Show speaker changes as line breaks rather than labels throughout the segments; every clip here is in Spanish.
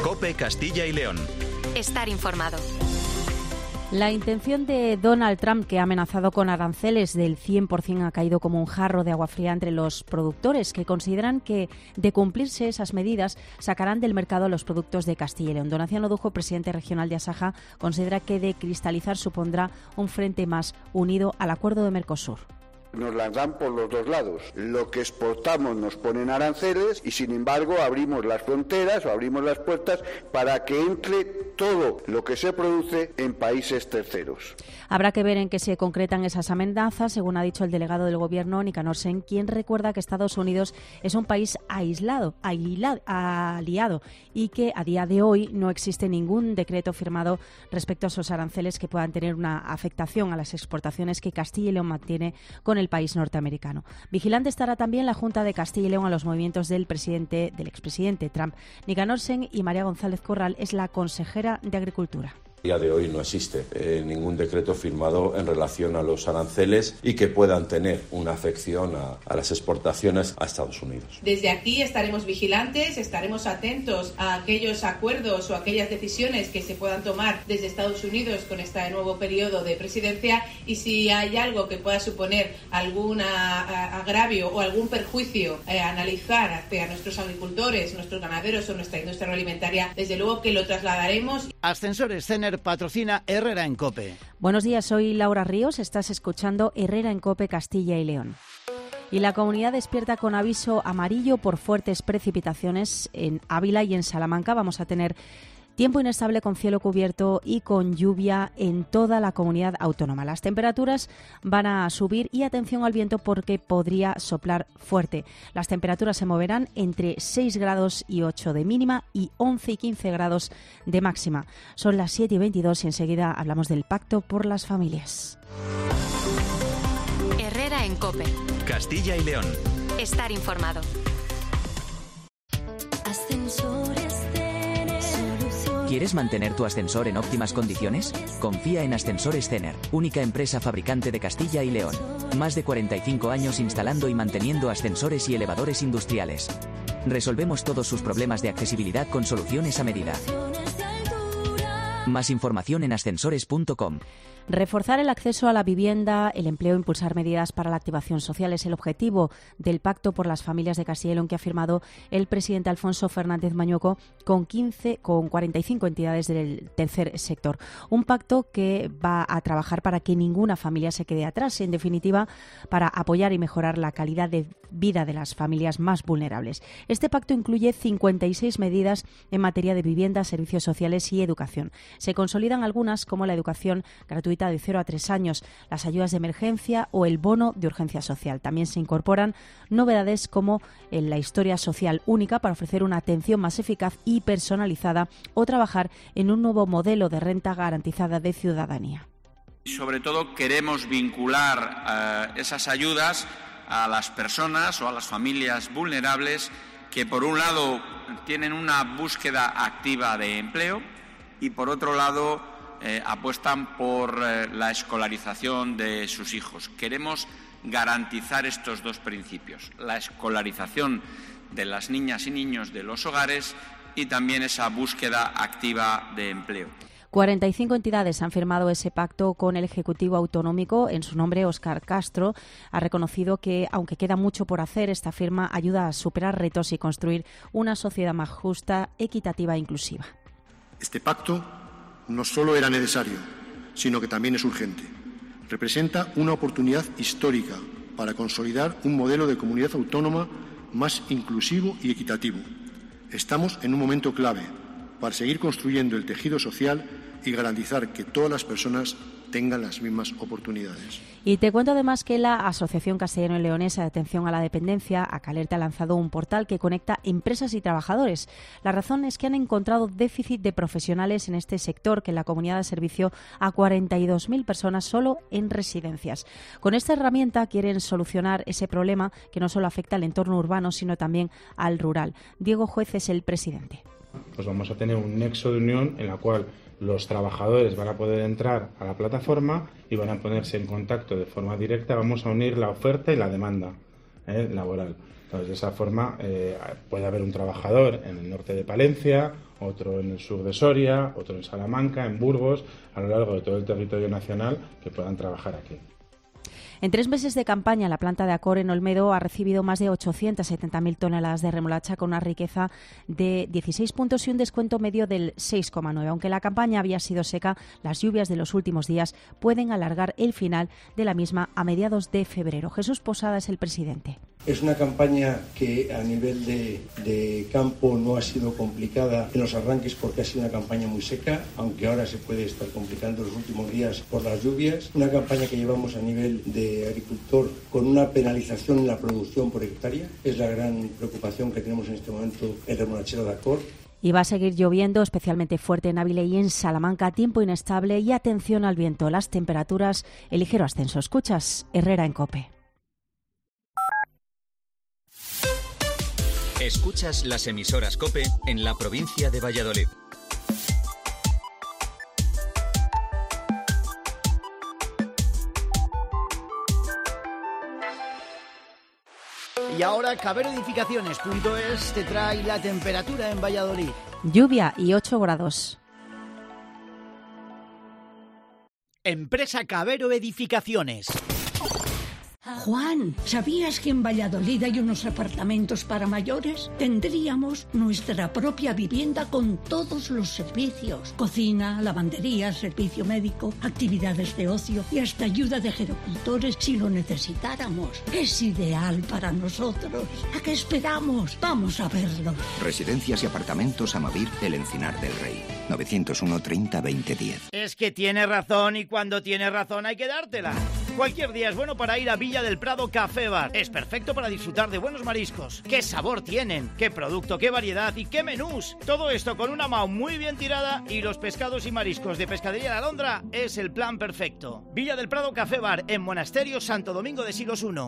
COPE Castilla y León.
Estar informado.
La intención de Donald Trump, que ha amenazado con aranceles del 100%, ha caído como un jarro de agua fría entre los productores, que consideran que, de cumplirse esas medidas, sacarán del mercado los productos de Castilla y León. Donación Odujo, presidente regional de Asaja, considera que de cristalizar supondrá un frente más unido al acuerdo de Mercosur.
Nos las dan por los dos lados. Lo que exportamos nos ponen aranceles y, sin embargo, abrimos las fronteras o abrimos las puertas para que entre todo lo que se produce en países terceros.
Habrá que ver en qué se concretan esas amenazas, según ha dicho el delegado del Gobierno, Nicanor Sen, quien recuerda que Estados Unidos es un país aliado y que a día de hoy no existe ningún decreto firmado respecto a esos aranceles que puedan tener una afectación a las exportaciones que Castilla y León mantiene con el país norteamericano. Vigilante estará también la Junta de Castilla y León a los movimientos del expresidente Trump. Nicanor Sen y María González Corral es la consejera de Agricultura.
A día de hoy no existe ningún decreto firmado en relación a los aranceles y que puedan tener una afección a las exportaciones a Estados Unidos.
Desde aquí estaremos vigilantes, estaremos atentos a aquellos acuerdos o aquellas decisiones que se puedan tomar desde Estados Unidos con este nuevo periodo de presidencia, y si hay algo que pueda suponer algún agravio o algún perjuicio analizar hacia nuestros agricultores, nuestros ganaderos o nuestra industria agroalimentaria, desde luego que lo trasladaremos.
Ascensores Cener patrocina Herrera en COPE.
Buenos días, soy Laura Ríos, estás escuchando Herrera en COPE Castilla y León. Y la comunidad despierta con aviso amarillo por fuertes precipitaciones en Ávila y en Salamanca. Vamos a tener tiempo inestable con cielo cubierto y con lluvia en toda la comunidad autónoma. Las temperaturas van a subir y atención al viento porque podría soplar fuerte. Las temperaturas se moverán entre 6 grados y 8 de mínima y 11 y 15 grados de máxima. Son las 7:22 y enseguida hablamos del Pacto por las Familias.
Herrera en COPE.
Castilla y León.
Estar informado.
¿Quieres mantener tu ascensor en óptimas condiciones? Confía en Ascensores Cener, única empresa fabricante de Castilla y León. Más de 45 años instalando y manteniendo ascensores y elevadores industriales. Resolvemos todos sus problemas de accesibilidad con soluciones a medida. Más información en ascensores.com.
Reforzar el acceso a la vivienda, el empleo, impulsar medidas para la activación social es el objetivo del Pacto por las Familias de Castilla y León que ha firmado el presidente Alfonso Fernández Mañueco con 45 entidades del tercer sector. Un pacto que va a trabajar para que ninguna familia se quede atrás, en definitiva, para apoyar y mejorar la calidad de vida de las familias más vulnerables. Este pacto incluye 56 medidas en materia de vivienda, servicios sociales y educación. Se consolidan algunas como la educación gratuita de 0 a 3 años, las ayudas de emergencia o el bono de urgencia social. También se incorporan novedades como la historia social única para ofrecer una atención más eficaz y personalizada o trabajar en un nuevo modelo de renta garantizada de ciudadanía.
Sobre todo queremos vincular esas ayudas a las personas o a las familias vulnerables que, por un lado, tienen una búsqueda activa de empleo y, por otro lado, apuestan por la escolarización de sus hijos. Queremos garantizar estos dos principios, la escolarización de las niñas y niños de los hogares y también esa búsqueda activa de empleo.
45 entidades han firmado ese pacto con el Ejecutivo Autonómico. En su nombre, Óscar Castro ha reconocido que, aunque queda mucho por hacer, esta firma ayuda a superar retos y construir una sociedad más justa, equitativa e inclusiva.
Este pacto no solo era necesario, sino que también es urgente. Representa una oportunidad histórica para consolidar un modelo de comunidad autónoma más inclusivo y equitativo. Estamos en un momento clave para seguir construyendo el tejido social y garantizar que todas las personas tengan las mismas oportunidades.
Y te cuento además que la Asociación Castellano-Leonesa de Atención a la Dependencia, ACALERTA, ha lanzado un portal que conecta empresas y trabajadores. La razón es que han encontrado déficit de profesionales en este sector, que en la comunidad da servicio a 42.000 personas solo en residencias. Con esta herramienta quieren solucionar ese problema que no solo afecta al entorno urbano, sino también al rural. Diego Juez es el presidente.
Pues vamos a tener un nexo de unión en la cual los trabajadores van a poder entrar a la plataforma y van a ponerse en contacto de forma directa. Vamos a unir la oferta y la demanda laboral. Entonces, de esa forma puede haber un trabajador en el norte de Palencia, otro en el sur de Soria, otro en Salamanca, en Burgos, a lo largo de todo el territorio nacional, que puedan trabajar aquí.
En 3 meses de campaña, la planta de Accor en Olmedo ha recibido más de 870.000 toneladas de remolacha con una riqueza de 16 puntos y un descuento medio del 6,9. Aunque la campaña había sido seca, las lluvias de los últimos días pueden alargar el final de la misma a mediados de febrero. Jesús Posada es el presidente.
Es una campaña que a nivel de campo no ha sido complicada en los arranques porque ha sido una campaña muy seca, aunque ahora se puede estar complicando los últimos días por las lluvias. Una campaña que llevamos a nivel de agricultor con una penalización en la producción por hectárea. Es la gran preocupación que tenemos en este momento el remolachero de Accor.
Y va a seguir lloviendo, especialmente fuerte en Ávila y en Salamanca, tiempo inestable y atención al viento. Las temperaturas, el ligero ascenso. Escuchas Herrera en COPE.
Escuchas las emisoras COPE en la provincia de Valladolid.
Y ahora caberoedificaciones.es te trae la temperatura en Valladolid.
Lluvia y 8 grados.
Empresa Cabero Edificaciones.
Juan, ¿sabías que en Valladolid hay unos apartamentos para mayores? Tendríamos nuestra propia vivienda con todos los servicios. Cocina, lavandería, servicio médico, actividades de ocio y hasta ayuda de gerocultores si lo necesitáramos. Es ideal para nosotros. ¿A qué esperamos? Vamos a verlo.
Residencias y apartamentos Amavir del Encinar del Rey. 901 30 20 10.
Es que tiene razón y cuando tiene razón hay que dártela. Cualquier día es bueno para ir a Villa del Prado Café Bar. Es perfecto para disfrutar de buenos mariscos. ¿Qué sabor tienen? ¿Qué producto? ¿Qué variedad? ¿Y qué menús? Todo esto con una MAU muy bien tirada y los pescados y mariscos de Pescadería La Alondra es el plan perfecto. Villa del Prado Café Bar en Monasterio Santo Domingo de Silos 1.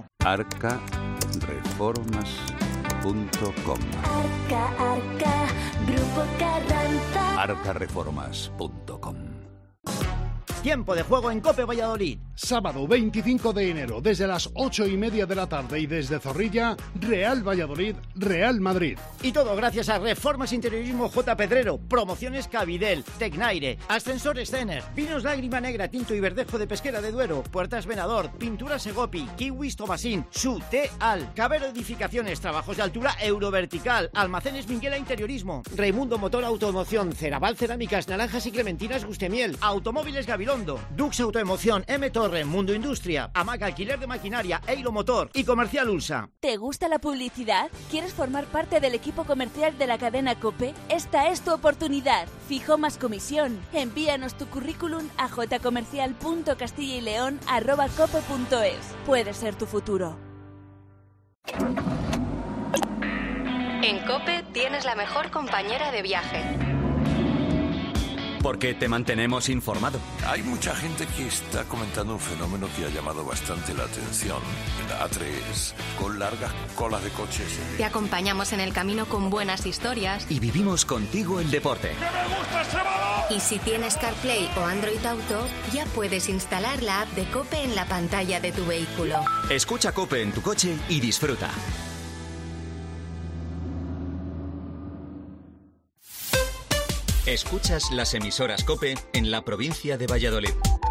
Arcareformas.com.
Arca, Grupo Carranza.
Arcareformas.com.
Tiempo de juego en COPE Valladolid.
Sábado 25 de enero, desde las 8:30 de la tarde y desde Zorrilla, Real Valladolid, Real Madrid.
Y todo gracias a Reformas Interiorismo J. Pedrero, Promociones Cabidel, Tecnaire, Ascensores Cener, Vinos Lágrima Negra, Tinto y Verdejo de Pesquera de Duero, Puertas Venador, Pintura Segopi, Kiwis Tomasín, Sute Al, Cabero Edificaciones, Trabajos de Altura Eurovertical, Almacenes Minguela Interiorismo, Raimundo Motor Automoción, Ceraval Cerámicas, Naranjas y Clementinas Gustemiel, Automóviles Gabilondo, Dux Autoemoción, M Torre, Mundo Industria, Amac Alquiler de Maquinaria, Eilo Motor y Comercial Ulsa.
¿Te gusta la publicidad? ¿Quieres formar parte del equipo comercial de la cadena COPE? Esta es tu oportunidad. Fijo más comisión. Envíanos tu currículum a jcomercial.castillaileon@cope.es. Puede ser tu futuro.
En COPE tienes la mejor compañera de viaje.
Porque te mantenemos informado.
Hay mucha gente que está comentando un fenómeno que ha llamado bastante la atención. La A3, con largas colas de coches.
Te acompañamos en el camino con buenas historias.
Y vivimos contigo el deporte.
¡Que me gusta ese balón!
Y si tienes CarPlay o Android Auto, ya puedes instalar la app de COPE en la pantalla de tu vehículo.
Escucha COPE en tu coche y disfruta. Escuchas las emisoras COPE en la provincia de Valladolid.